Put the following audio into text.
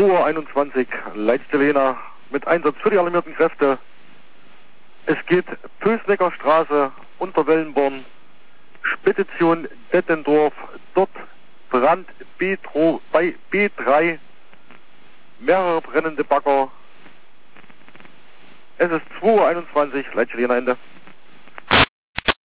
2:21 Uhr, Leitstelle Jena mit Einsatz für die alarmierten Kräfte. Es geht Pösnecker Straße, Unterwellenborn, Spedition Dettendorf, dort Brand bei B3, mehrere brennende Bagger. Es ist 2:21 Uhr, Leitstelle Jena, Ende.